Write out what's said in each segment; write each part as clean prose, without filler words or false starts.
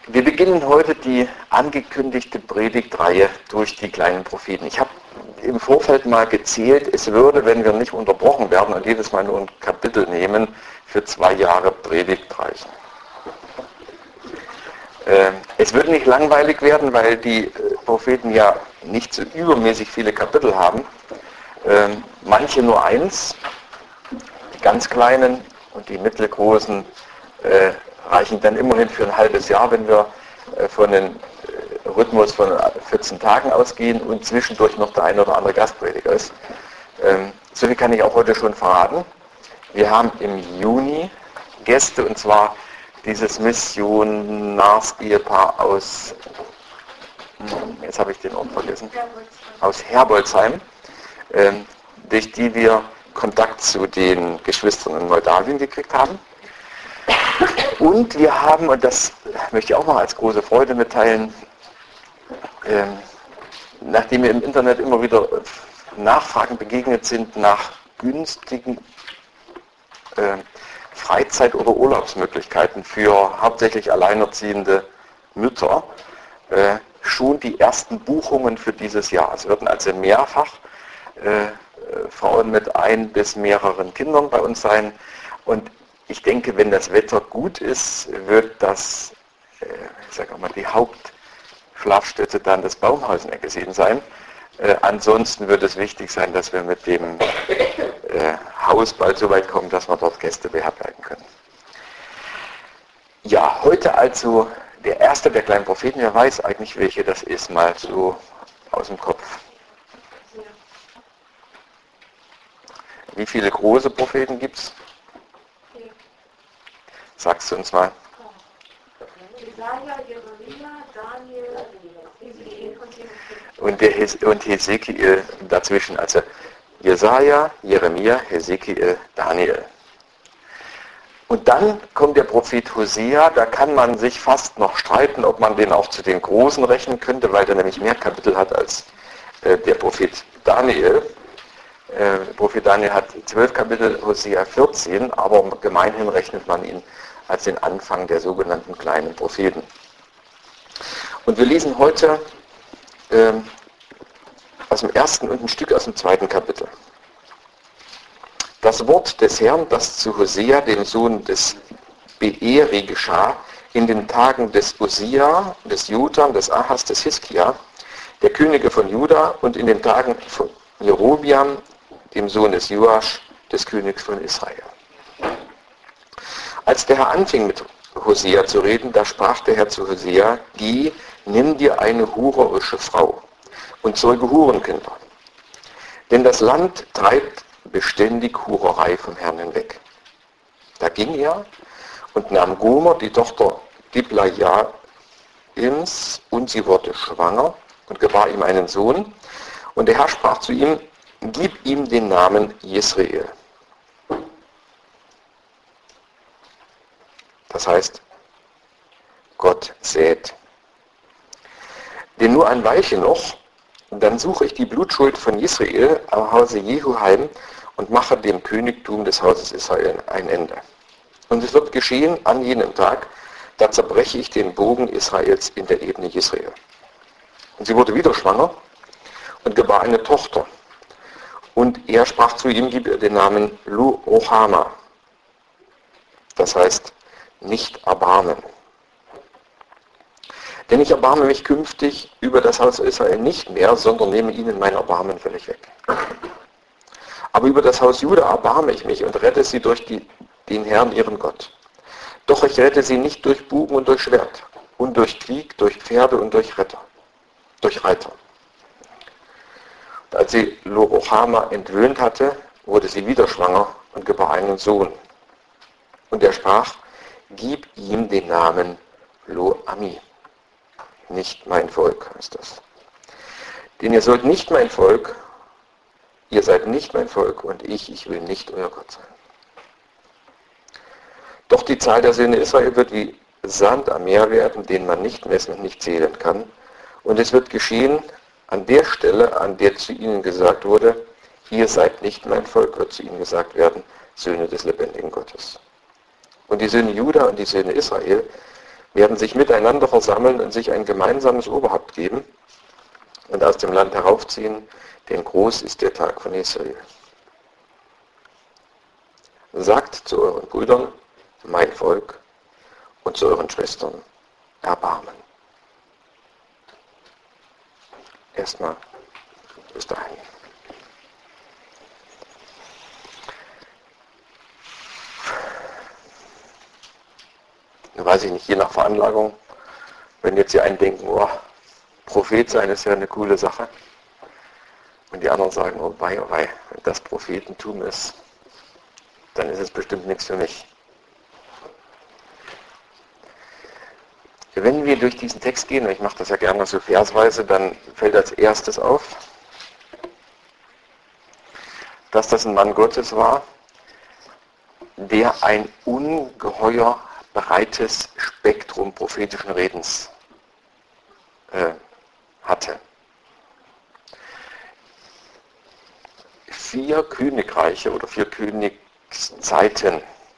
Wir beginnen heute die angekündigte Predigtreihe durch die kleinen Propheten. Ich habe im Vorfeld mal gezählt, es würde, wenn wir nicht unterbrochen werden und jedes Mal nur ein Kapitel nehmen, für 2 Jahre Predigt reichen. Es wird nicht langweilig werden, weil die Propheten ja nicht so übermäßig viele Kapitel haben. Manche nur 1, die ganz kleinen und die mittelgroßen reichen dann immerhin für ein halbes Jahr, wenn wir von einem Rhythmus von 14 Tagen ausgehen und zwischendurch noch der eine oder andere Gastprediger ist. So viel kann ich auch heute schon verraten. Wir haben im Juni Gäste, und zwar dieses Missionarsehepaar aus, jetzt habe ich den Ort vergessen, aus Herbolzheim, durch die wir Kontakt zu den Geschwistern in Moldawien gekriegt haben. Und wir haben, und das möchte ich auch noch als große Freude mitteilen, nachdem wir im Internet immer wieder Nachfragen begegnet sind nach günstigen Freizeit- oder Urlaubsmöglichkeiten für hauptsächlich alleinerziehende Mütter, schon die ersten Buchungen für dieses Jahr. Es werden also mehrfach Frauen mit 1 bis mehreren Kindern bei uns sein, und ich denke, wenn das Wetter gut ist, wird das, ich sage mal, die Hauptschlafstätte dann das Baumhauseneggesehen sein. Ansonsten wird es wichtig sein, dass wir mit dem Haus bald so weit kommen, dass wir dort Gäste beherbergen können. Ja, heute also der erste der kleinen Propheten. Wer weiß eigentlich, welche das ist, mal so aus dem Kopf. Wie viele große Propheten gibt es? Sagst du uns mal. Jesaja, Jeremia, Daniel, und Hesekiel dazwischen. Also Jesaja, Jeremia, Hesekiel, Daniel. Und dann kommt der Prophet Hosea. Da kann man sich fast noch streiten, ob man den auch zu den Großen rechnen könnte, weil der nämlich mehr Kapitel hat als der Prophet Daniel. Der Prophet Daniel hat 12 Kapitel, Hosea 14, aber gemeinhin rechnet man ihn als den Anfang der sogenannten kleinen Propheten. Und wir lesen heute aus dem ersten und ein Stück aus dem 2. Kapitel. Das Wort des Herrn, das zu Hosea, dem Sohn des Beeri, geschah in den Tagen des Usia, des Jotam, des Ahas, des Hiskia, der Könige von Juda, und in den Tagen von Jerobiam, dem Sohn des Joasch, des Königs von Israel. Als der Herr anfing mit Hosea zu reden, da sprach der Herr zu Hosea: Geh, nimm dir eine hurerische Frau und zeuge Hurenkinder. Denn das Land treibt beständig Hurerei vom Herrn hinweg. Da ging er und nahm Gomer, die Tochter Diblajaims, und sie wurde schwanger und gebar ihm einen Sohn. Und der Herr sprach zu ihm: Gib ihm den Namen Jesreel. Das heißt, Gott sät. Denn nur ein Weilchen noch, dann suche ich die Blutschuld von Jesreel am Hause Jehu heim und mache dem Königtum des Hauses Israel ein Ende. Und es wird geschehen an jenem Tag, da zerbreche ich den Bogen Israels in der Ebene Jesreel. Und sie wurde wieder schwanger und gebar eine Tochter. Und er sprach zu ihm: Gib ihr den Namen Lo-Ruhama. Das heißt, nicht erbarmen. Denn ich erbarme mich künftig über das Haus Israel nicht mehr, sondern nehme ihnen mein Erbarmen völlig weg. Aber über das Haus Juda erbarme ich mich und rette sie durch den Herrn, ihren Gott. Doch ich rette sie nicht durch Bogen und durch Schwert und durch Krieg, durch Pferde und durch Reiter. Und als sie Lo-Ruhama entwöhnt hatte, wurde sie wieder schwanger und gebar einen Sohn. Und er sprach: Gib ihm den Namen Lo-Ami. Nicht mein Volk heißt das. Denn ihr seid nicht mein Volk, und ich will nicht euer Gott sein. Doch die Zahl der Söhne Israel wird wie Sand am Meer werden, den man nicht messen und nicht zählen kann. Und es wird geschehen, an der Stelle, an der zu ihnen gesagt wurde: Ihr seid nicht mein Volk, wird zu ihnen gesagt werden: Söhne des lebendigen Gottes. Und die Söhne Juda und die Söhne Israel werden sich miteinander versammeln und sich ein gemeinsames Oberhaupt geben und aus dem Land heraufziehen, denn groß ist der Tag von Israel. Sagt zu euren Brüdern, mein Volk, und zu euren Schwestern, Erbarmen. Erstmal bis dahin. Nun weiß ich nicht, je nach Veranlagung, wenn jetzt die einen denken, oh, Prophet sein ist ja eine coole Sache. Und die anderen sagen, oh wei, wenn das Prophetentum ist, dann ist es bestimmt nichts für mich. Wenn wir durch diesen Text gehen, und ich mache das ja gerne so versweise, dann fällt als erstes auf, dass das ein Mann Gottes war, der ein ungeheuer breites Spektrum prophetischen Redens hatte. 4 Königreiche oder 4 Königszeiten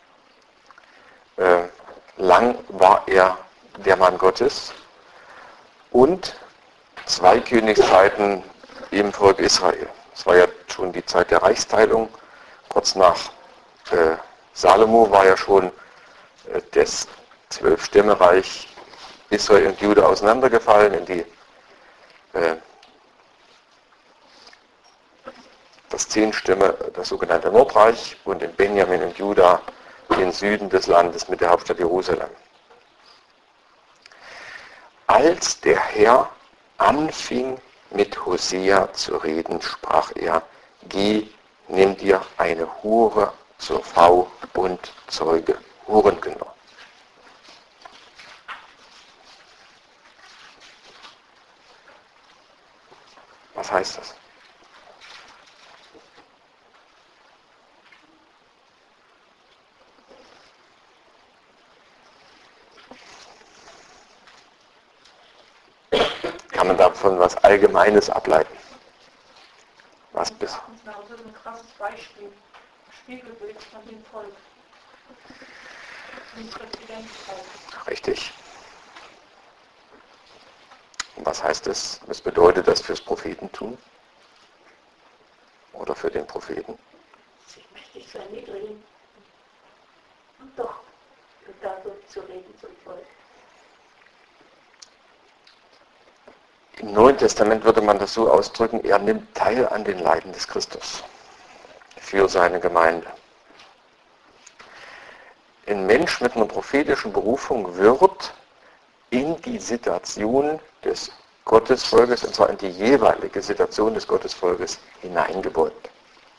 lang war er der Mann Gottes und 2 Königszeiten im Volk Israel. Es war ja schon die Zeit der Reichsteilung. Kurz nach Salomo war ja schon das 12-Stämmereich Israel und Juda auseinandergefallen in das 10-Stämme, das sogenannte Nordreich, und in Benjamin und Juda den Süden des Landes mit der Hauptstadt Jerusalem. Als der Herr anfing mit Hosea zu reden, sprach er, geh, nimm dir eine Hure zur Frau und zeuge Hurenkinder. Was heißt das? Kann man davon was Allgemeines ableiten? Was bis? Das ist also ein krasses Beispiel, Spiegelbild von dem Volk. Ein Präsidentszeit. Richtig. Und was heißt das? Was bedeutet das fürs Prophetentum? Oder für den Propheten? Sich mächtig zu erniedrigen und doch dadurch zu reden zum Volk. Im Neuen Testament würde man das so ausdrücken, er nimmt teil an den Leiden des Christus für seine Gemeinde. Ein Mensch mit einer prophetischen Berufung wird in die Situation des Gottesvolkes, und zwar in die jeweilige Situation des Gottesvolkes, hineingebeugt.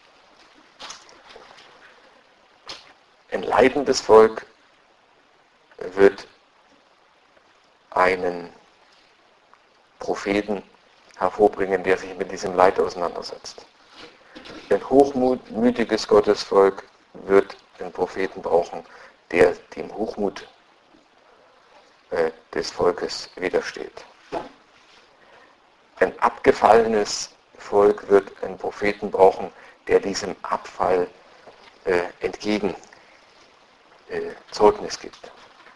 Ein leidendes Volk wird einen Propheten hervorbringen, der sich mit diesem Leid auseinandersetzt. Ein hochmütiges Gottesvolk wird einen Propheten brauchen, der dem Hochmut des Volkes widersteht. Ein abgefallenes Volk wird einen Propheten brauchen, der diesem Abfall entgegen Zeugnis gibt.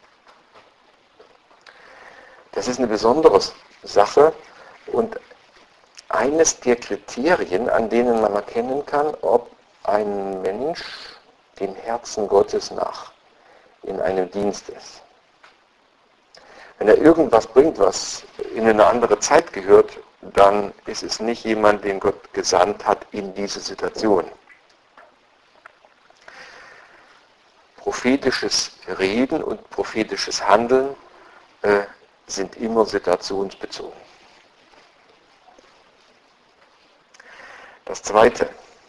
Das ist eine besondere Sache und eines der Kriterien, an denen man erkennen kann, ob ein Mensch dem Herzen Gottes nach in einem Dienst ist. Wenn er irgendwas bringt, was in eine andere Zeit gehört, dann ist es nicht jemand, den Gott gesandt hat in diese Situation. Prophetisches Reden und prophetisches Handeln sind immer situationsbezogen. Das Zweite.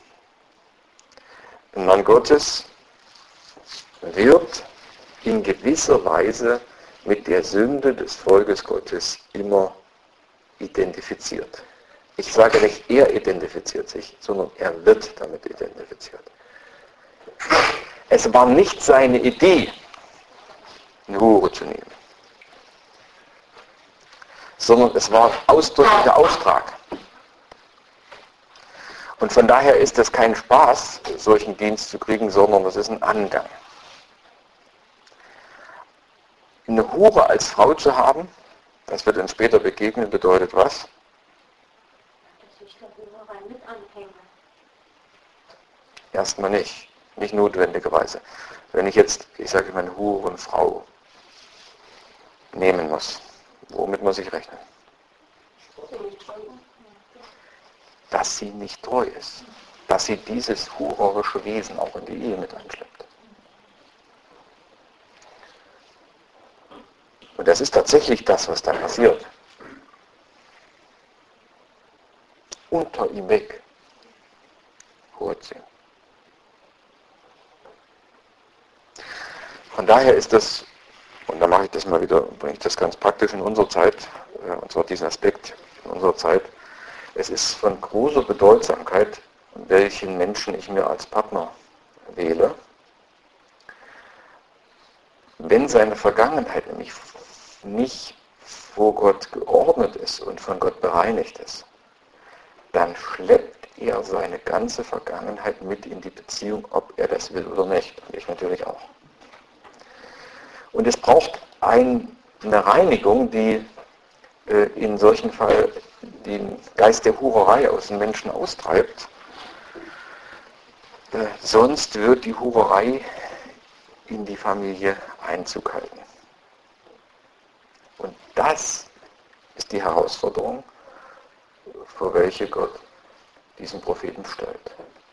Ein Mann Gottes wird in gewisser Weise mit der Sünde des Volkes Gottes immer identifiziert. Ich sage nicht, er identifiziert sich, sondern er wird damit identifiziert. Es war nicht seine Idee, eine Hure zu nehmen, sondern es war ausdrücklicher Auftrag. Und von daher ist es kein Spaß, solchen Dienst zu kriegen, sondern es ist ein Angang. Eine Hure als Frau zu haben, das wird uns später begegnen, bedeutet was? Dass ich der Hurerei mit anhänge. Erstmal nicht notwendigerweise. Wenn ich jetzt, ich sage immer, eine Hurenfrau nehmen muss, womit muss ich rechnen? Dass sie nicht treu ist. Dass sie dieses hurerische Wesen auch in die Ehe mit einschleppt. Und das ist tatsächlich das, was da passiert. Unter ihm weg hurt sie. Von daher ist das, und da mache ich das mal wieder, bringe ich das ganz praktisch in unserer Zeit, und zwar diesen Aspekt in unserer Zeit, es ist von großer Bedeutsamkeit, welchen Menschen ich mir als Partner wähle, wenn seine Vergangenheit nämlich nicht vor Gott geordnet ist und von Gott bereinigt ist, dann schleppt er seine ganze Vergangenheit mit in die Beziehung, ob er das will oder nicht. Und ich natürlich auch. Und es braucht eine Reinigung, die in solchen Fall den Geist der Hurerei aus den Menschen austreibt. Sonst wird die Hurerei in die Familie Einzug halten. Und das ist die Herausforderung, vor welche Gott diesen Propheten stellt.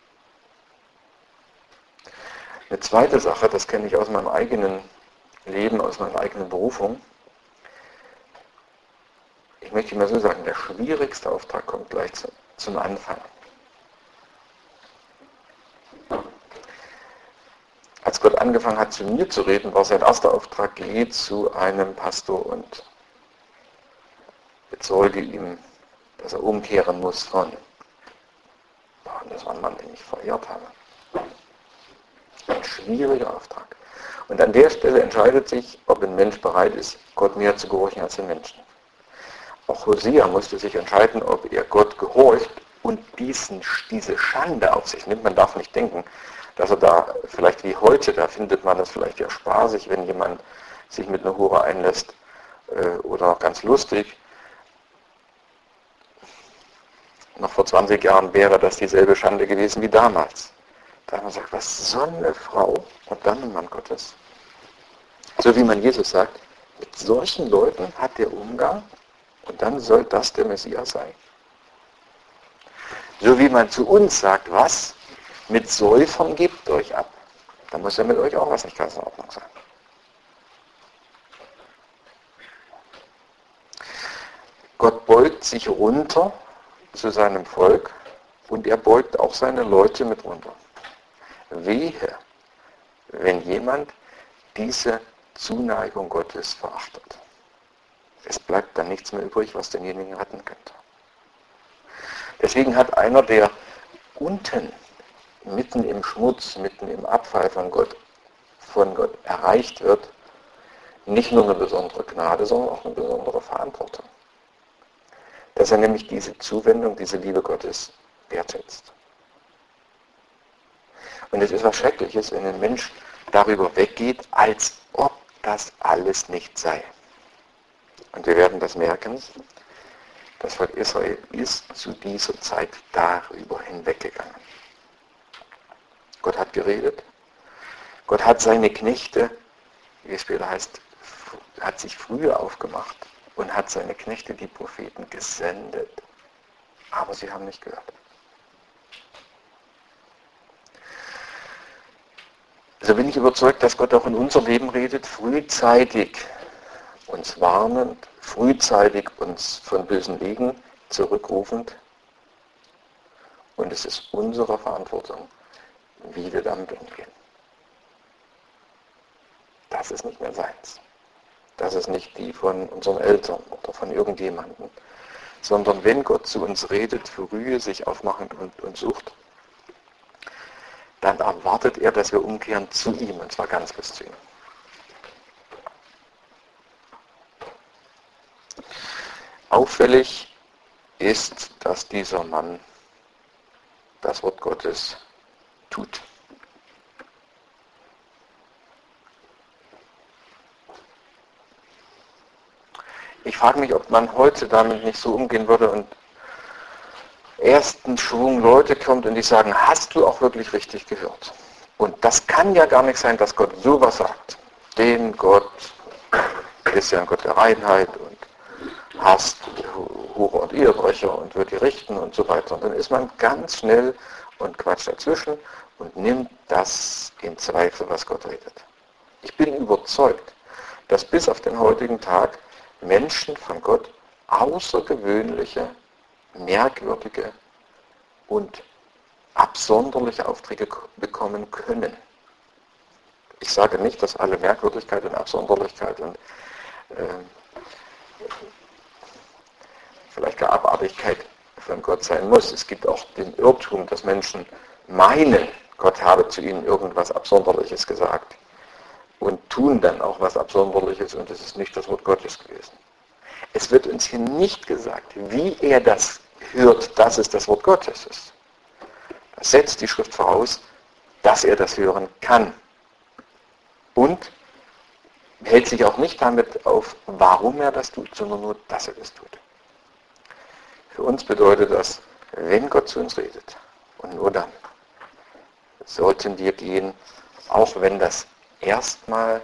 Eine zweite Sache, das kenne ich aus meinem eigenen Leben, aus meiner eigenen Berufung. Ich möchte mal so sagen, der schwierigste Auftrag kommt gleich zum Anfang. Als Gott angefangen hat, zu mir zu reden, war sein erster Auftrag, geh zu einem Pastor und bezeuge ihm, dass er umkehren muss von. Und das war ein Mann, den ich verehrt habe. Ein schwieriger Auftrag. Und an der Stelle entscheidet sich, ob ein Mensch bereit ist, Gott mehr zu gehorchen als den Menschen. Auch Hosea musste sich entscheiden, ob er Gott gehorcht und diese Schande auf sich nimmt. Man darf nicht denken, dass er da vielleicht wie heute, da findet man das vielleicht ja spaßig, wenn jemand sich mit einer Hure einlässt oder ganz lustig. Noch vor 20 Jahren wäre das dieselbe Schande gewesen wie damals. Da hat man gesagt, was soll eine Frau und dann ein Mann Gottes? So wie man Jesus sagt, mit solchen Leuten hat der Umgang und dann soll das der Messias sein. So wie man zu uns sagt, was? Mit Säufern gebt euch ab. Dann muss ja mit euch auch was nicht ganz in Ordnung sein. Gott beugt sich runter zu seinem Volk und er beugt auch seine Leute mit runter. Wehe, wenn jemand diese Zuneigung Gottes verachtet. Es bleibt dann nichts mehr übrig, was denjenigen retten könnte. Deswegen hat einer, der unten, mitten im Schmutz, mitten im Abfall von Gott erreicht wird, nicht nur eine besondere Gnade, sondern auch eine besondere Verantwortung. Dass er nämlich diese Zuwendung, diese Liebe Gottes wertschätzt. Und es ist was Schreckliches, wenn ein Mensch darüber weggeht, als ob das alles nicht sei. Und wir werden das merken, das Volk Israel ist zu dieser Zeit darüber hinweggegangen. Gott hat geredet. Gott hat seine Knechte, wie es später heißt, hat sich früher aufgemacht und hat seine Knechte, die Propheten, gesendet. Aber sie haben nicht gehört. So bin ich überzeugt, dass Gott auch in unser Leben redet, frühzeitig uns warnend, frühzeitig uns von bösen Wegen zurückrufend. Und es ist unsere Verantwortung, wie wir damit umgehen. Das ist nicht mehr seins. Das ist nicht die von unseren Eltern oder von irgendjemandem. Sondern wenn Gott zu uns redet, frühe sich aufmachend und sucht, dann erwartet er, dass wir umkehren zu ihm, und zwar ganz bis zu ihm. Auffällig ist, dass dieser Mann das Wort Gottes tut. Ich frage mich, ob man heute damit nicht so umgehen würde und ersten Schwung Leute kommt und die sagen, hast du auch wirklich richtig gehört? Und das kann ja gar nicht sein, dass Gott sowas sagt. Den Gott ist ja ein Gott der Reinheit und hasst Hure und Ehebrecher und wird die richten und so weiter. Und dann ist man ganz schnell und quatscht dazwischen und nimmt das in Zweifel, was Gott redet. Ich bin überzeugt, dass bis auf den heutigen Tag Menschen von Gott außergewöhnliche, merkwürdige und absonderliche Aufträge bekommen können. Ich sage nicht, dass alle Merkwürdigkeit und Absonderlichkeit und vielleicht gar Abartigkeit von Gott sein muss. Es gibt auch den Irrtum, dass Menschen meinen, Gott habe zu ihnen irgendwas Absonderliches gesagt und tun dann auch was Absonderliches und es ist nicht das Wort Gottes gewesen. Es wird uns hier nicht gesagt, wie er das hört, dass es das Wort Gottes ist. Das setzt die Schrift voraus, dass er das hören kann. Und hält sich auch nicht damit auf, warum er das tut, sondern nur, dass er das tut. Für uns bedeutet das, wenn Gott zu uns redet, und nur dann, sollten wir gehen, auch wenn das erstmal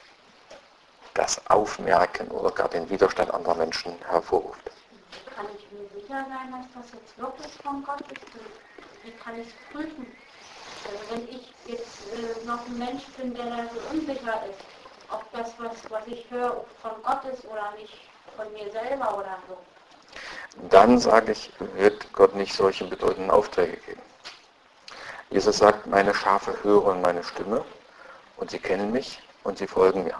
das Aufmerken oder gar den Widerstand anderer Menschen hervorruft. Kann ich mir sicher sein, dass das jetzt wirklich von Gott ist? Wie kann ich es prüfen? Also wenn ich jetzt noch ein Mensch bin, der da so unsicher ist, ob das, was ich höre, von Gott ist oder nicht von mir selber oder so. Dann sage ich, wird Gott nicht solche bedeutenden Aufträge geben. Jesus sagt, meine Schafe hören meine Stimme und sie kennen mich und sie folgen mir.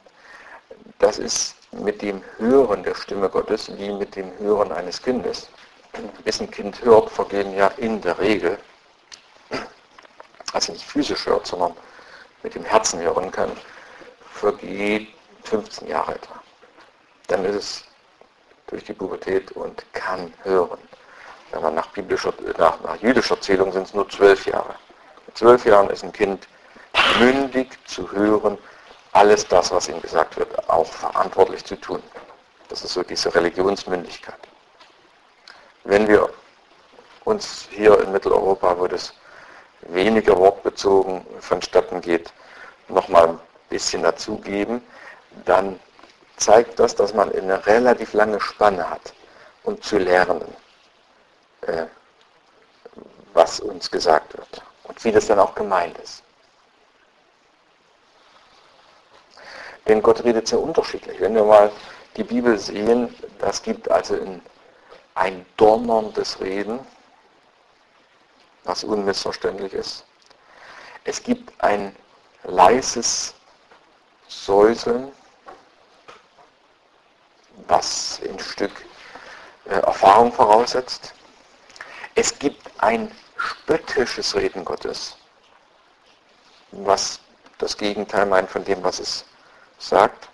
Das ist mit dem Hören der Stimme Gottes wie mit dem Hören eines Kindes. Bis ein Kind hört, vergehen ja in der Regel, also nicht physisch hört, sondern mit dem Herzen hören kann, vergeht 15 Jahre etwa. Dann ist es durch die Pubertät und kann hören. Wenn man nach jüdischer Zählung sind es nur 12 Jahre. Mit 12 Jahren ist ein Kind mündig zu hören, alles das, was ihm gesagt wird, auch verantwortlich zu tun. Das ist so diese Religionsmündigkeit. Wenn wir uns hier in Mitteleuropa, wo das weniger wortbezogen vonstatten geht, nochmal ein bisschen dazugeben, dann zeigt das, dass man eine relativ lange Spanne hat, um zu lernen, was uns gesagt wird und wie das dann auch gemeint ist. Denn Gott redet sehr unterschiedlich. Wenn wir mal die Bibel sehen, das gibt also ein donnerndes Reden, was unmissverständlich ist. Es gibt ein leises Säuseln, was ein Stück Erfahrung voraussetzt. Es gibt ein spöttisches Reden Gottes, was das Gegenteil meint von dem, was es sagt.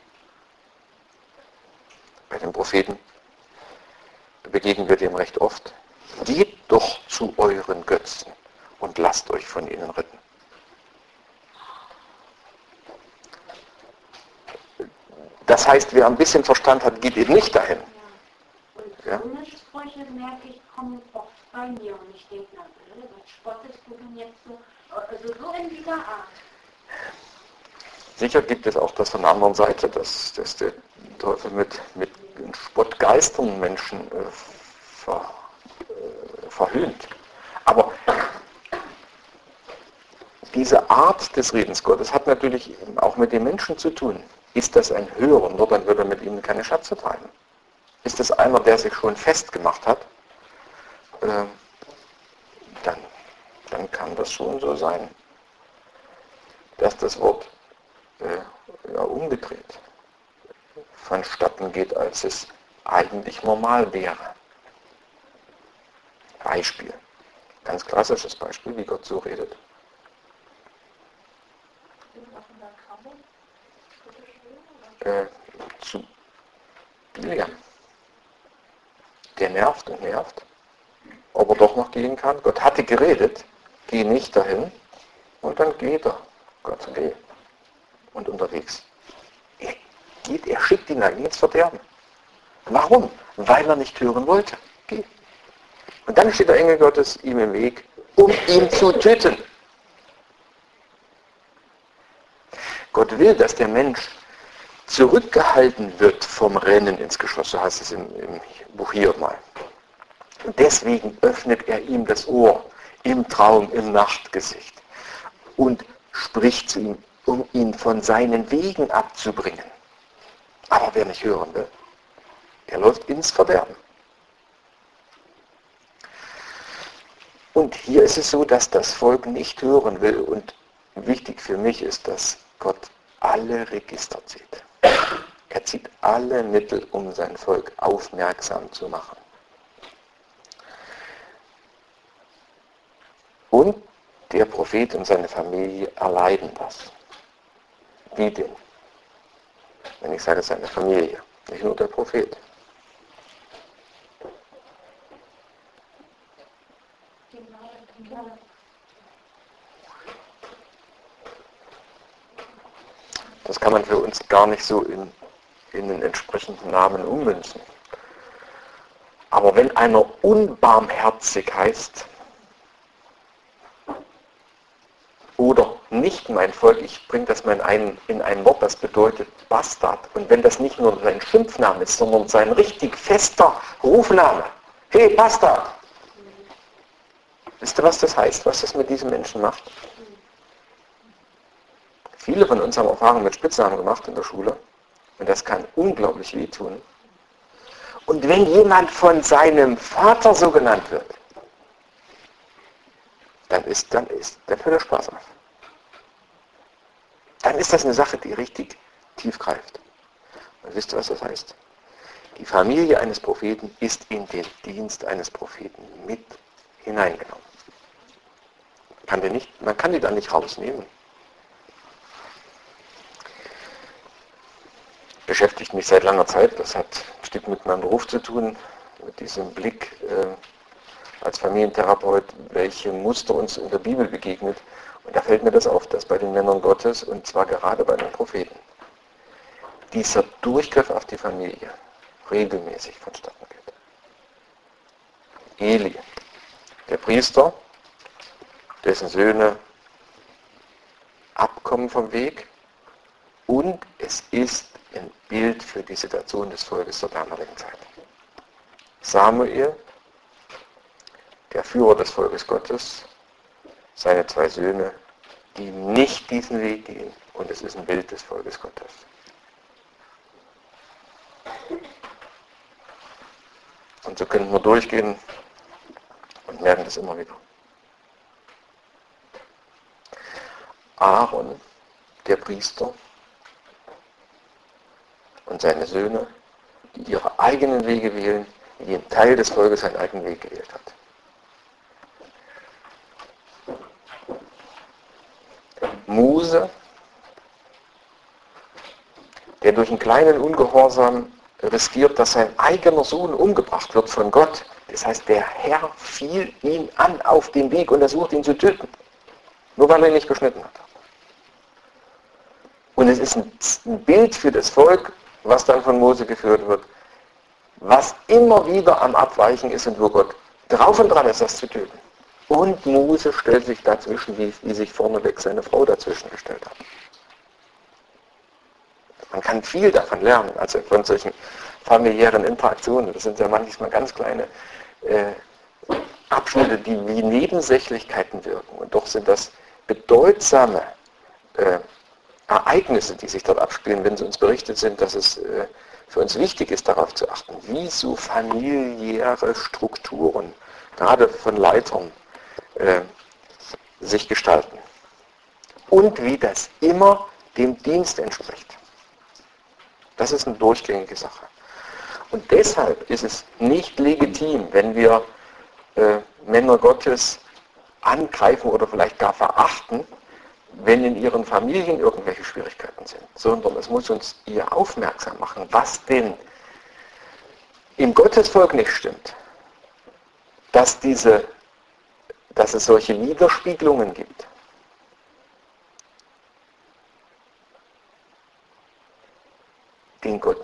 Bei den Propheten begegnen wir dem recht oft. Geht doch zu euren Götzen und lasst euch von ihnen retten. Das heißt, wer ein bisschen Verstand hat, geht eben nicht dahin. Ja. Und so eine Sprüche, merke ich, kommen oft bei mir und ich denke, was spottest du denn jetzt so? Also so in dieser Art. Sicher gibt es auch das von der anderen Seite, dass der Teufel mit Spottgeistern Menschen verhöhnt. Aber diese Art des Redens Gottes hat natürlich auch mit den Menschen zu tun. Ist das ein Hörender, dann wird er mit ihnen keine Schätze treiben. Ist es einer, der sich schon festgemacht hat, dann kann das schon so sein, dass das Wort umgedreht vonstatten geht, als es eigentlich normal wäre. Beispiel. Ganz klassisches Beispiel, wie Gott so redet. Zu Biliam. Der nervt und nervt, ob er doch noch gehen kann. Gott hatte geredet, geh nicht dahin, und dann geht er. Gott, geh. Und unterwegs. geht, er schickt ihn eigentlich ins Verderben. Warum? Weil er nicht hören wollte. Geh. Und dann steht der Engel Gottes ihm im Weg, um ihn zu töten. Gott will, dass der Mensch zurückgehalten wird vom Rennen ins Geschoss, so heißt es im Buch Hiob mal. Und deswegen öffnet er ihm das Ohr im Traum, im Nachtgesicht und spricht zu ihm, um ihn von seinen Wegen abzubringen. Aber wer nicht hören will, der läuft ins Verderben. Und hier ist es so, dass das Volk nicht hören will und wichtig für mich ist, dass Gott alle Register zieht. Er zieht alle Mittel, um sein Volk aufmerksam zu machen. Und der Prophet und seine Familie erleiden das. Wie denn? Wenn ich sage seine Familie, nicht nur der Prophet. Das kann man für uns gar nicht so in den entsprechenden Namen ummünzen. Aber wenn einer unbarmherzig heißt, oder nicht mein Volk, ich bringe das mal in ein Wort, das bedeutet Bastard. Und wenn das nicht nur sein Schimpfname ist, sondern sein richtig fester Rufname. Hey, Bastard! Wisst ihr, was das heißt, was das mit diesem Menschen macht? Viele von uns haben Erfahrungen mit Spitznamen gemacht in der Schule. Und das kann unglaublich wehtun. Und wenn jemand von seinem Vater so genannt wird, dann hört der Spaß auf. Dann ist das eine Sache, die richtig tief greift. Und wisst ihr, was das heißt? Die Familie eines Propheten ist in den Dienst eines Propheten mit hineingenommen. Man kann die da nicht rausnehmen. Beschäftigt mich seit langer Zeit, das hat ein Stück mit meinem Beruf zu tun, mit diesem Blick als Familientherapeut, welche Muster uns in der Bibel begegnet. Und da fällt mir das auf, dass bei den Männern Gottes, und zwar gerade bei den Propheten, dieser Durchgriff auf die Familie regelmäßig vonstatten geht. Eli, der Priester, dessen Söhne abkommen vom Weg, und es ist ein Bild für die Situation des Volkes der damaligen Zeit. Samuel, der Führer des Volkes Gottes, seine 2 Söhne, die nicht diesen Weg gehen, und es ist ein Bild des Volkes Gottes. Und so könnten wir durchgehen und merken das immer wieder. Aaron, der Priester, und seine Söhne, die ihre eigenen Wege wählen, wie ein Teil des Volkes seinen eigenen Weg gewählt hat. Mose, der durch einen kleinen Ungehorsam riskiert, dass sein eigener Sohn umgebracht wird von Gott. Das heißt, der Herr fiel ihn an auf dem Weg und er sucht ihn zu töten. Nur weil er ihn nicht beschnitten hat. Und es ist ein Bild für das Volk, was dann von Mose geführt wird, was immer wieder am Abweichen ist und wo Gott drauf und dran ist, das zu töten. Und Mose stellt sich dazwischen, wie sich vorneweg seine Frau dazwischen gestellt hat. Man kann viel davon lernen, also von solchen familiären Interaktionen. Das sind ja manchmal ganz kleine Abschnitte, die wie Nebensächlichkeiten wirken. Und doch sind das bedeutsame Ereignisse, die sich dort abspielen, wenn sie uns berichtet sind, dass es für uns wichtig ist, darauf zu achten, wie so familiäre Strukturen, gerade von Leitern, sich gestalten. Und wie das immer dem Dienst entspricht. Das ist eine durchgängige Sache. Und deshalb ist es nicht legitim, wenn wir Männer Gottes angreifen oder vielleicht gar verachten, wenn in ihren Familien irgendwelche Schwierigkeiten sind, sondern es muss uns eher aufmerksam machen, was denn im Gottesvolk nicht stimmt, dass es solche Widerspiegelungen gibt.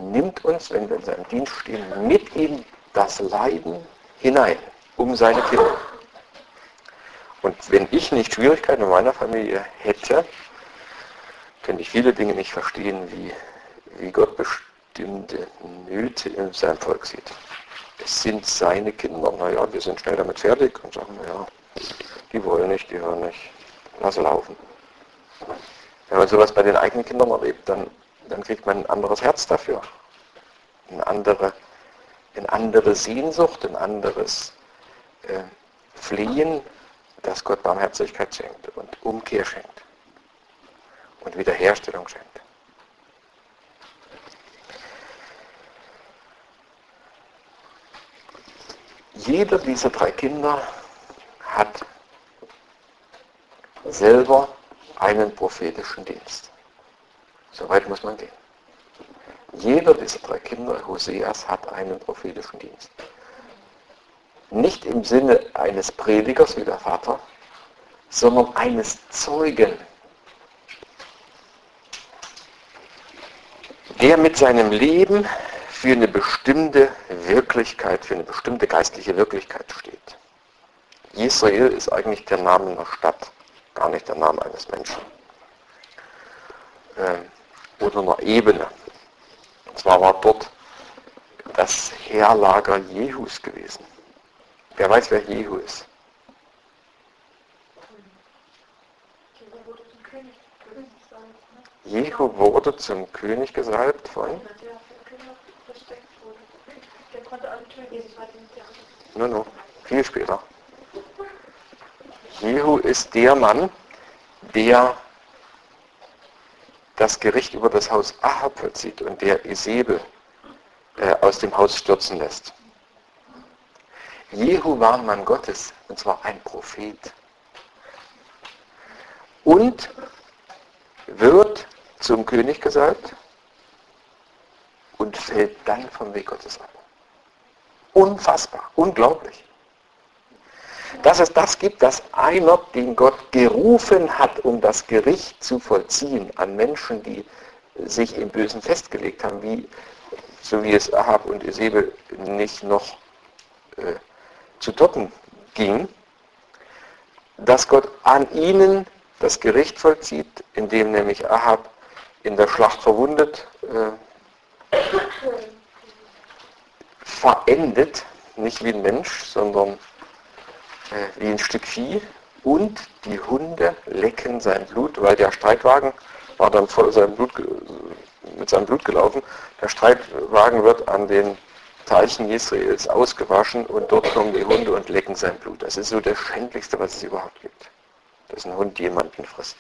nimmt uns, wenn wir in seinem Dienst stehen, mit in das Leiden hinein, um seine Kinder. Und wenn ich nicht Schwierigkeiten in meiner Familie hätte, könnte ich viele Dinge nicht verstehen, wie Gott bestimmte Nöte in seinem Volk sieht. Es sind seine Kinder. Naja, wir sind schnell damit fertig und sagen, naja, die wollen nicht, die hören nicht, lass laufen. Wenn man sowas bei den eigenen Kindern erlebt, dann kriegt man ein anderes Herz dafür. Eine andere Sehnsucht, ein anderes Flehen, dass Gott Barmherzigkeit schenkt und Umkehr schenkt und Wiederherstellung schenkt. Jeder dieser 3 Kinder hat selber einen prophetischen Dienst. Soweit muss man gehen. Jeder dieser 3 Kinder Hoseas hat einen prophetischen Dienst. Nicht im Sinne eines Predigers wie der Vater, sondern eines Zeugen, der mit seinem Leben für eine bestimmte Wirklichkeit, für eine bestimmte geistliche Wirklichkeit steht. Israel ist eigentlich der Name einer Stadt, gar nicht der Name eines Menschen. Oder einer Ebene. Und zwar war dort das Heerlager Jehus gewesen. Wer weiß, wer Jehu ist? Jehu wurde zum König gesalbt von? No, viel später. Jehu ist der Mann, der das Gericht über das Haus Ahab vollzieht und der Isebel aus dem Haus stürzen lässt. Jehu war ein Mann Gottes, und zwar ein Prophet. Und wird zum König gesalbt und fällt dann vom Weg Gottes ab. Unfassbar, unglaublich. Dass es das gibt, dass einer, den Gott gerufen hat, um das Gericht zu vollziehen an Menschen, die sich im Bösen festgelegt haben, so wie es Ahab und Isebel nicht noch zu toppen ging, dass Gott an ihnen das Gericht vollzieht, indem nämlich Ahab in der Schlacht verwundet verendet, nicht wie ein Mensch, sondern wie ein Stück Vieh, und die Hunde lecken sein Blut, weil der Streitwagen war dann voll mit seinem Blut gelaufen. Der Streitwagen wird an den Teichen Israels ausgewaschen und dort kommen die Hunde und lecken sein Blut. Das ist so das Schändlichste, was es überhaupt gibt, dass ein Hund jemanden frisst.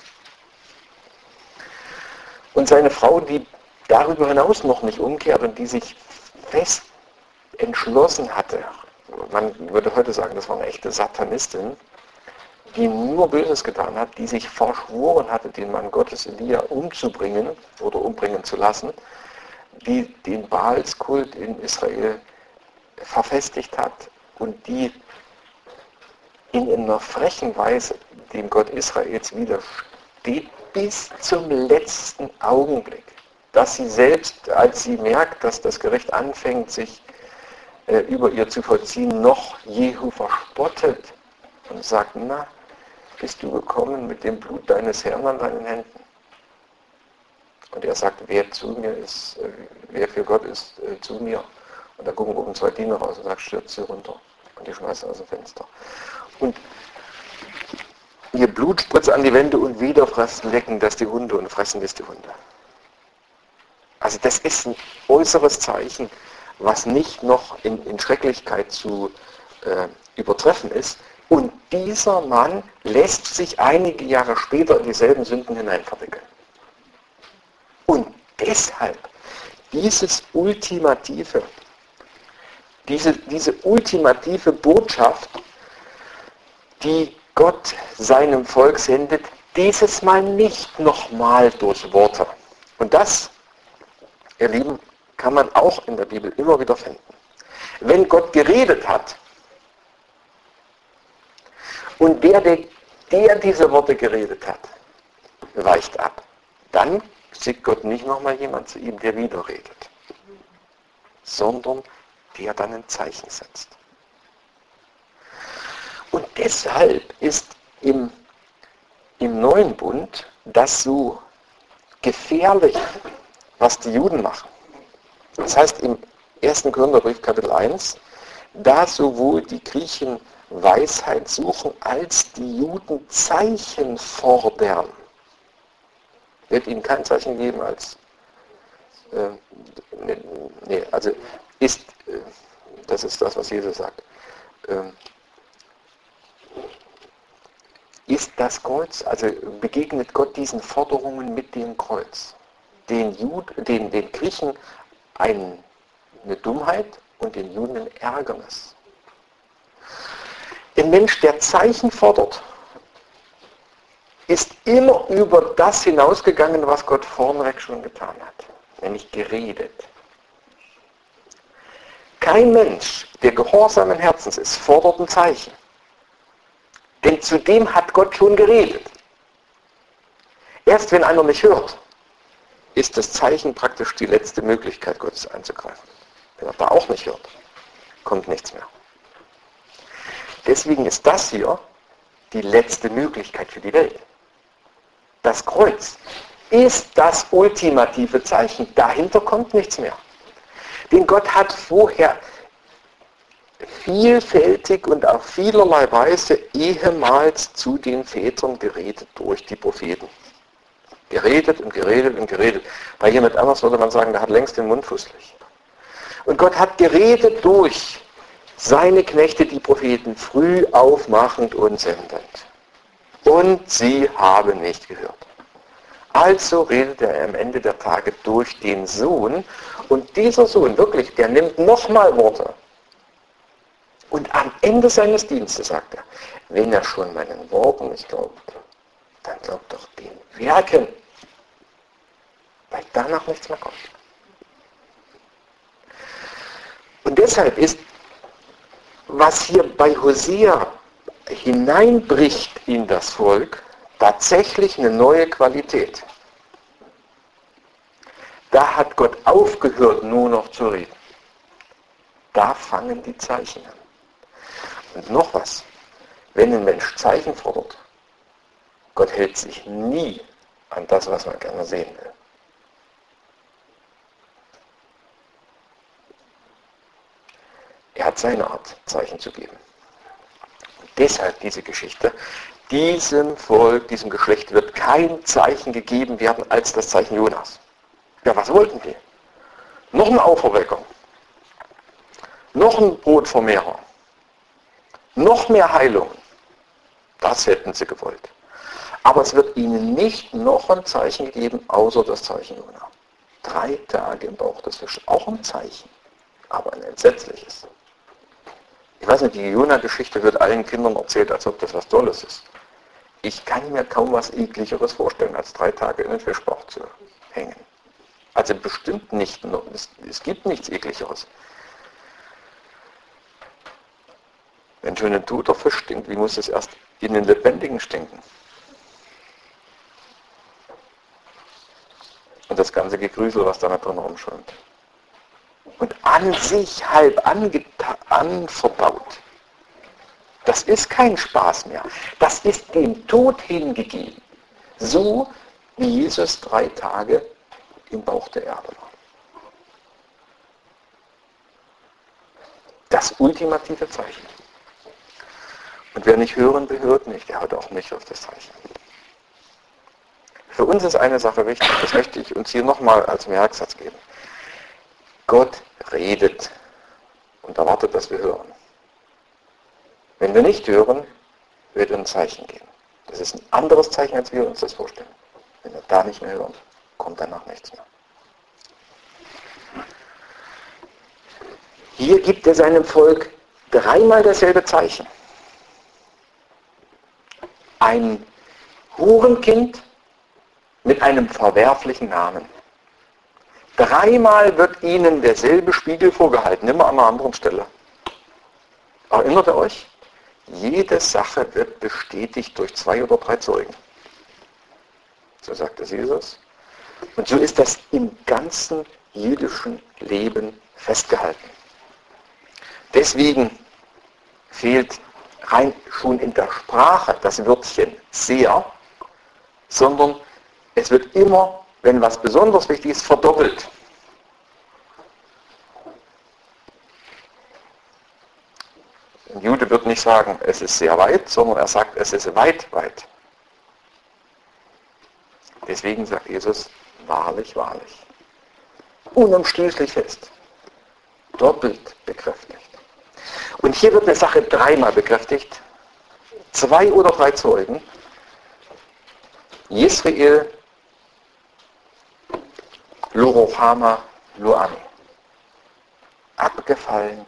Und seine Frau, die darüber hinaus noch nicht umkehrt und die sich fest entschlossen hatte, man würde heute sagen, das war eine echte Satanistin, die nur Böses getan hat, die sich verschworen hatte, den Mann Gottes Elia umzubringen oder umbringen zu lassen, die den Baalskult in Israel verfestigt hat und die in einer frechen Weise dem Gott Israels widersteht bis zum letzten Augenblick. Dass sie selbst, als sie merkt, dass das Gericht anfängt, sich über ihr zu vollziehen, noch Jehu verspottet und sagt, na, bist du gekommen mit dem Blut deines Herrn an deinen Händen? Und er sagt, wer zu mir ist, wer für Gott ist, zu mir. Und da gucken oben 2 Diener raus und sagt, stürzt sie runter. Und die schmeißt aus dem Fenster. Und ihr Blut spritzt an die Wände und wieder lecken das die Hunde und fressen das die Hunde. Also das ist ein äußeres Zeichen, was nicht noch in Schrecklichkeit zu übertreffen ist. Und dieser Mann lässt sich einige Jahre später in dieselben Sünden hineinverwickeln. Und deshalb diese ultimative Botschaft, die Gott seinem Volk sendet, dieses Mal nicht nochmal durch Worte. Und das, ihr Lieben, kann man auch in der Bibel immer wieder finden. Wenn Gott geredet hat und der diese Worte geredet hat, weicht ab, dann schickt Gott nicht nochmal jemand zu ihm, der wieder redet. sondern der dann ein Zeichen setzt. Und deshalb ist im Neuen Bund das so gefährlich, was die Juden machen. Das heißt im 1. Korintherbrief Kapitel 1, da sowohl die Griechen Weisheit suchen, als die Juden Zeichen fordern. Wird ihnen kein Zeichen geben als das ist das, was Jesus sagt. Ist das Kreuz, also begegnet Gott diesen Forderungen mit dem Kreuz? Den Griechen eine Dummheit und den Juden ein Ärgernis. Ein Mensch, der Zeichen fordert, ist immer über das hinausgegangen, was Gott vorneweg schon getan hat, nämlich geredet. Kein Mensch, der gehorsamen Herzens ist, fordert ein Zeichen. Denn zu dem hat Gott schon geredet. Erst wenn einer nicht hört, ist das Zeichen praktisch die letzte Möglichkeit, Gottes einzugreifen. Wenn er da auch nicht hört, kommt nichts mehr. Deswegen ist das hier die letzte Möglichkeit für die Welt. Das Kreuz ist das ultimative Zeichen. Dahinter kommt nichts mehr. Denn Gott hat vorher vielfältig und auf vielerlei Weise ehemals zu den Vätern geredet durch die Propheten. Geredet und geredet und geredet. Bei jemand anders würde man sagen, der hat längst den Mund fusselig. Und Gott hat geredet durch seine Knechte, die Propheten, früh aufmachend und sendend. Und sie haben nicht gehört. Also redet er am Ende der Tage durch den Sohn. Und dieser Sohn, wirklich, der nimmt nochmal Worte. Und am Ende seines Dienstes sagt er, wenn er schon meinen Worten nicht glaubt, dann glaubt doch den Werken, weil danach nichts mehr kommt. Und deshalb ist, was hier bei Hosea hineinbricht in das Volk, tatsächlich eine neue Qualität. Da hat Gott aufgehört, nur noch zu reden. Da fangen die Zeichen an. Und noch was, wenn ein Mensch Zeichen fordert, Gott hält sich nie an das, was man gerne sehen will. Er hat seine Art, Zeichen zu geben. Und deshalb diese Geschichte. Diesem Volk, diesem Geschlecht wird kein Zeichen gegeben werden als das Zeichen Jonas. Ja, was wollten die? Noch eine Auferweckung. Noch ein Brotvermehrer. Noch mehr Heilung. Das hätten sie gewollt. Aber es wird ihnen nicht noch ein Zeichen gegeben, außer das Zeichen Jona. 3 Tage im Bauch des Fisches. Auch ein Zeichen. Aber ein entsetzliches. Ich weiß nicht, die Jona-Geschichte wird allen Kindern erzählt, als ob das was Tolles ist. Ich kann mir kaum was Ekligeres vorstellen, als 3 Tage in den Fischbauch zu hängen. Also bestimmt nicht. Es gibt nichts Ekligeres. Wenn schon ein toter Fisch stinkt, wie muss es erst in den Lebendigen stinken? Und das ganze Gegrüsel, was da drin rumschwimmt. Und an sich halb anverdaut. Das ist kein Spaß mehr. Das ist dem Tod hingegeben. So wie Jesus 3 Tage im Bauch der Erde war. Das ultimative Zeichen. Und wer nicht hören will, hört nicht. Der hört auch nicht auf das Zeichen. Für uns ist eine Sache wichtig, das möchte ich uns hier nochmal als Merksatz geben. Gott redet und erwartet, dass wir hören. Wenn wir nicht hören, wird er ein Zeichen geben. Das ist ein anderes Zeichen, als wir uns das vorstellen. Wenn wir da nicht mehr hören, kommt danach nichts mehr. Hier gibt er seinem Volk 3-mal dasselbe Zeichen. Ein Hurenkind mit einem verwerflichen Namen. 3-mal wird ihnen derselbe Spiegel vorgehalten, immer an einer anderen Stelle. Erinnert ihr euch? Jede Sache wird bestätigt durch 2 oder 3 Zeugen. So sagt es Jesus. Und so ist das im ganzen jüdischen Leben festgehalten. Deswegen fehlt rein schon in der Sprache das Wörtchen sehr, sondern es wird immer, wenn was besonders wichtig ist, verdoppelt. Ein Jude wird nicht sagen, es ist sehr weit, sondern er sagt, es ist weit, weit. Deswegen sagt Jesus, wahrlich, wahrlich. Unumstößlich fest. Doppelt bekräftigt. Und hier wird eine Sache dreimal bekräftigt. 2 oder 3 Zeugen. Jezreel, lo rohama, lo ami. Abgefallen,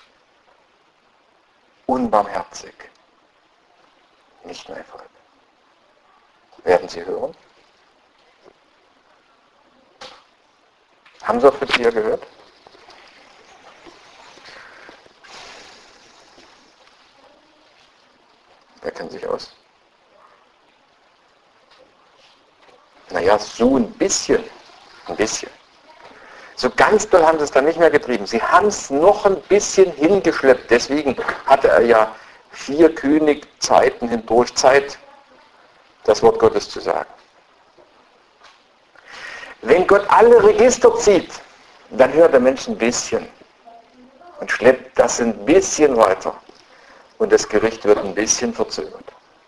unbarmherzig, nicht mein Volk. Werden Sie hören? Haben Sie auch mit dir gehört? Wer kennt sich aus? Naja, so ein bisschen. Ein bisschen. So ganz doll haben sie es dann nicht mehr getrieben. Sie haben es noch ein bisschen hingeschleppt. Deswegen hatte er ja 4 Königzeiten hindurch Zeit, das Wort Gottes zu sagen. Wenn Gott alle Register zieht, dann hört der Mensch ein bisschen und schleppt das ein bisschen weiter. Und das Gericht wird ein bisschen verzögert.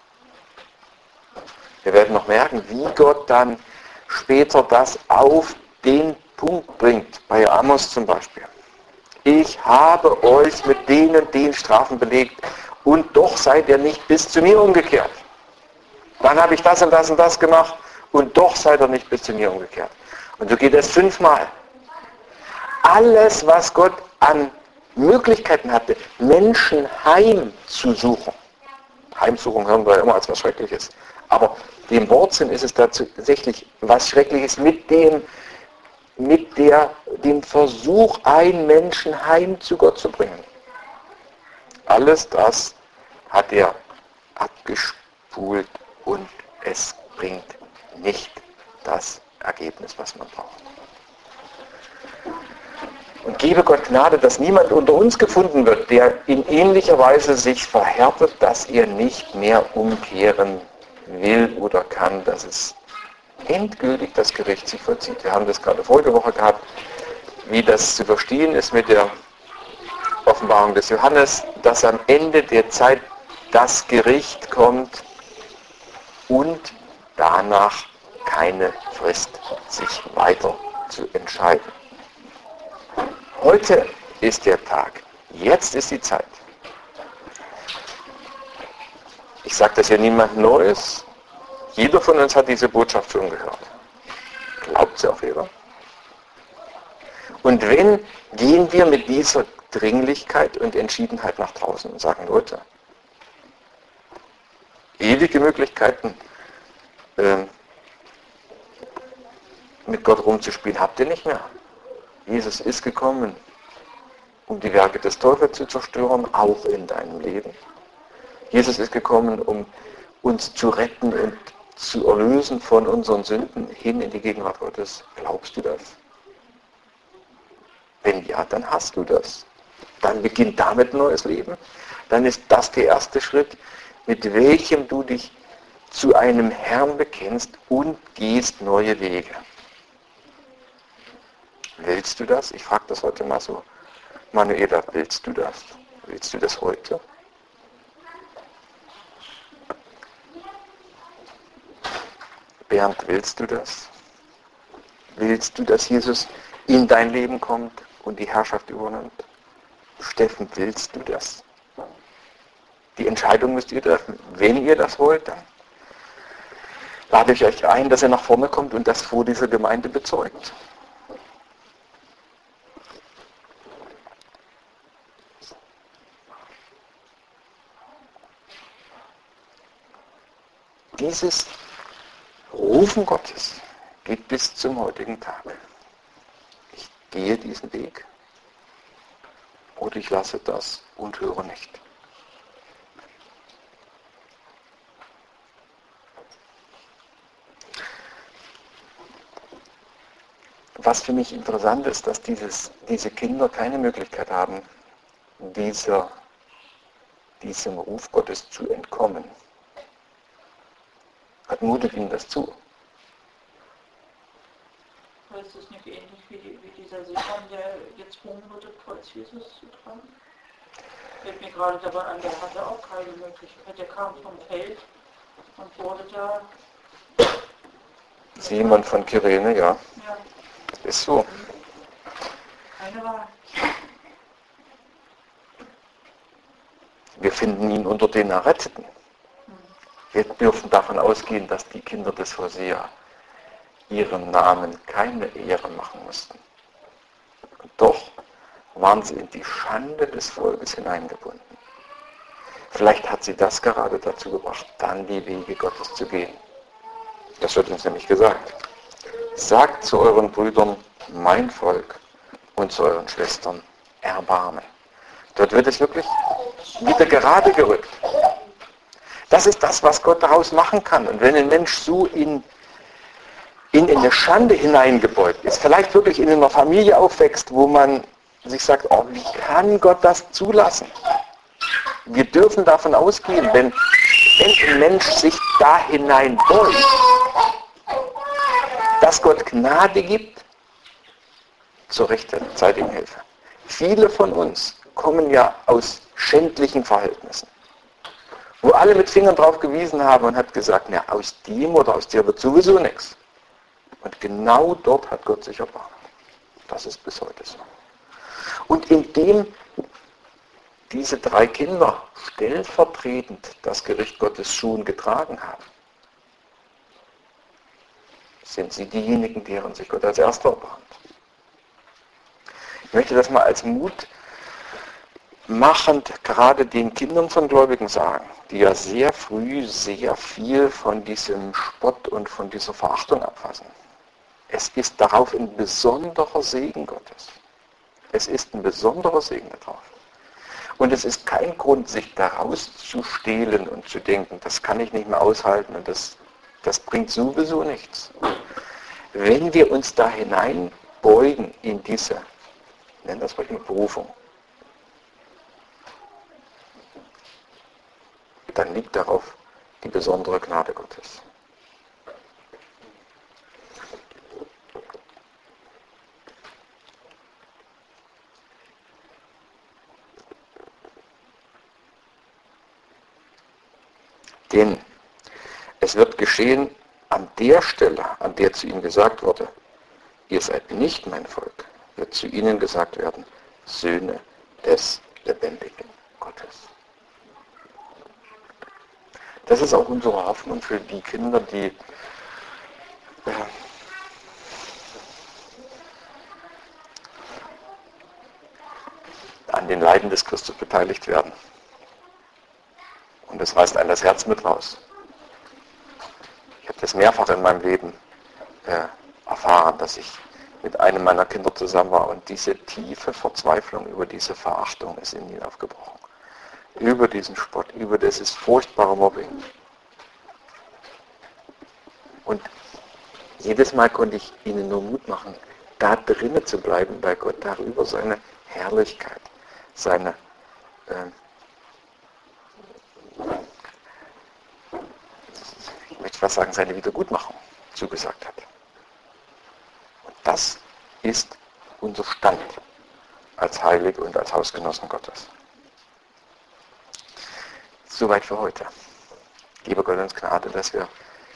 Wir werden noch merken, wie Gott dann später das auf den Punkt bringt. Bei Amos zum Beispiel. Ich habe euch mit den und den Strafen belegt und doch seid ihr nicht bis zu mir umgekehrt. Dann habe ich das und das und das gemacht und doch seid ihr nicht bis zu mir umgekehrt. Und so geht es 5-mal. Alles, was Gott an Möglichkeiten hatte, Menschen heimzusuchen. Heimsuchung hören wir ja immer als was Schreckliches. Aber dem Wortsinn ist es tatsächlich was Schreckliches mit dem Versuch, einen Menschen heim zu Gott zu bringen. Alles das hat er abgespult und es bringt nicht das Ergebnis, was man braucht. Und gebe Gott Gnade, dass niemand unter uns gefunden wird, der in ähnlicher Weise sich verhärtet, dass er nicht mehr umkehren will oder kann, dass es endgültig das Gericht sich vollzieht. Wir haben das gerade vorige Woche gehabt, wie das zu verstehen ist mit der Offenbarung des Johannes, dass am Ende der Zeit das Gericht kommt und danach keine Frist, sich weiter zu entscheiden. Heute ist der Tag. Jetzt ist die Zeit. Ich sage das ja niemand Neues. Jeder von uns hat diese Botschaft schon gehört. Glaubt sie auch jeder? Und wenn, gehen wir mit dieser Dringlichkeit und Entschiedenheit nach draußen und sagen, Leute, ewige Möglichkeiten, mit Gott rumzuspielen, habt ihr nicht mehr. Jesus ist gekommen, um die Werke des Teufels zu zerstören, auch in deinem Leben. Jesus ist gekommen, um uns zu retten und zu erlösen von unseren Sünden hin in die Gegenwart Gottes. Glaubst du das? Wenn ja, dann hast du das. Dann beginnt damit ein neues Leben. Dann ist das der erste Schritt, mit welchem du dich zu einem Herrn bekennst und gehst neue Wege. Willst du das? Ich frage das heute mal so. Manuela, willst du das? Willst du das heute? Bernd, willst du das? Willst du, dass Jesus in dein Leben kommt und die Herrschaft übernimmt? Steffen, willst du das? Die Entscheidung müsst ihr treffen. Wenn ihr das wollt, dann lade ich euch ein, dass ihr nach vorne kommt und das vor dieser Gemeinde bezeugt. Dieses Rufen Gottes geht bis zum heutigen Tag. Ich gehe diesen Weg oder ich lasse das und höre nicht. was für mich interessant ist, dass diese Kinder keine Möglichkeit haben, diesem Ruf Gottes zu entkommen. Gott mutet ihnen das zu. Ist es nicht ähnlich wie dieser Simon, der gezwungen wurde, Kreuz Jesus zu tragen? Fällt mir gerade dabei an, der hatte auch keine Möglichkeit. Der kam vom Feld und wurde da... Simon von Kyrene, ja. Ja, Ist so. keine Wahl. Wir finden ihn unter den Erretteten. Wir dürfen davon ausgehen, dass die Kinder des Hosea ihrem Namen keine Ehre machen mussten. Und doch waren sie in die Schande des Volkes hineingebunden. Vielleicht hat sie das gerade dazu gebracht, dann die Wege Gottes zu gehen. Das wird uns nämlich gesagt. Sagt zu euren Brüdern, mein Volk, und zu euren Schwestern, Erbarmen. Dort wird es wirklich wieder gerade gerückt. Das ist das, was Gott daraus machen kann. Und wenn ein Mensch so in eine Schande hineingebeugt ist, vielleicht wirklich in einer Familie aufwächst, wo man sich sagt, oh, wie kann Gott das zulassen? Wir dürfen davon ausgehen, wenn ein Mensch sich da hineinbeugt, dass Gott Gnade gibt, zur rechten Zeit ihm Hilfe. Viele von uns kommen ja aus schändlichen Verhältnissen, wo alle mit Fingern drauf gewiesen haben und hat gesagt, na, aus dem oder aus der wird sowieso nichts. Und genau dort hat Gott sich erbarmt. Das ist bis heute so. Und indem diese 3 Kinder stellvertretend das Gericht Gottes schon getragen haben, sind sie diejenigen, deren sich Gott als Erster erbarmt. Ich möchte das mal als Mut machend gerade den Kindern von Gläubigen sagen, die ja sehr früh sehr viel von diesem Spott und von dieser Verachtung abfassen. Es ist darauf ein besonderer Segen Gottes. Es ist ein besonderer Segen darauf. Und es ist kein Grund, sich daraus zu stehlen und zu denken, das kann ich nicht mehr aushalten und das bringt sowieso nichts. Wenn wir uns da hineinbeugen in diese, nennen das ruhig eine Berufung, dann liegt darauf die besondere Gnade Gottes. Denn es wird geschehen an der Stelle, an der zu ihnen gesagt wurde, ihr seid nicht mein Volk, wird zu ihnen gesagt werden, Söhne des lebendigen Gottes. Das ist auch unsere Hoffnung für die Kinder, die an den Leiden des Christus beteiligt werden. Und das reißt einem das Herz mit raus. Ich habe das mehrfach in meinem Leben erfahren, dass ich mit einem meiner Kinder zusammen war und diese tiefe Verzweiflung über diese Verachtung ist in ihnen aufgebrochen. Über diesen Spott, über dieses furchtbare Mobbing. Und jedes Mal konnte ich ihnen nur Mut machen, da drinnen zu bleiben bei Gott, darüber seine Herrlichkeit, seine ich möchte fast sagen, seine Wiedergutmachung zugesagt hat. Und das ist unser Stand als Heilige und als Hausgenossen Gottes. Soweit für heute. Gebe Gott uns Gnade, dass wir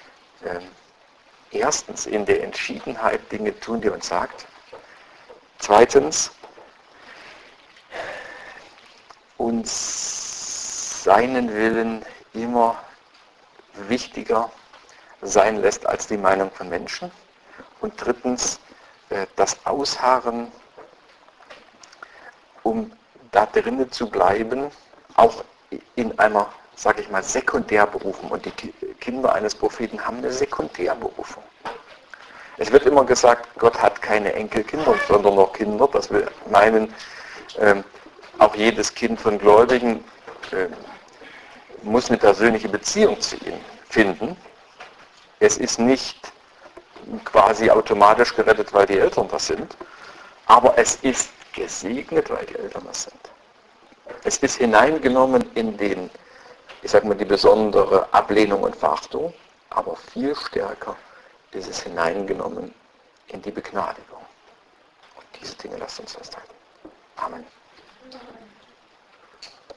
erstens in der Entschiedenheit Dinge tun, die er uns sagt. Zweitens uns seinen Willen immer wichtiger sein lässt als die Meinung von Menschen. Und drittens das Ausharren, um da drinnen zu bleiben, auch in einer, sage ich mal, Sekundärberufung. Und die Kinder eines Propheten haben eine Sekundärberufung. Es wird immer gesagt, Gott hat keine Enkelkinder, sondern noch Kinder. Das will meinen, auch jedes Kind von Gläubigen muss eine persönliche Beziehung zu ihm finden. Es ist nicht quasi automatisch gerettet, weil die Eltern das sind. Aber es ist gesegnet, weil die Eltern das sind. Es ist hineingenommen in den, ich sag mal, die besondere Ablehnung und Verachtung, aber viel stärker ist es hineingenommen in die Begnadigung. Und diese Dinge lasst uns festhalten. Amen.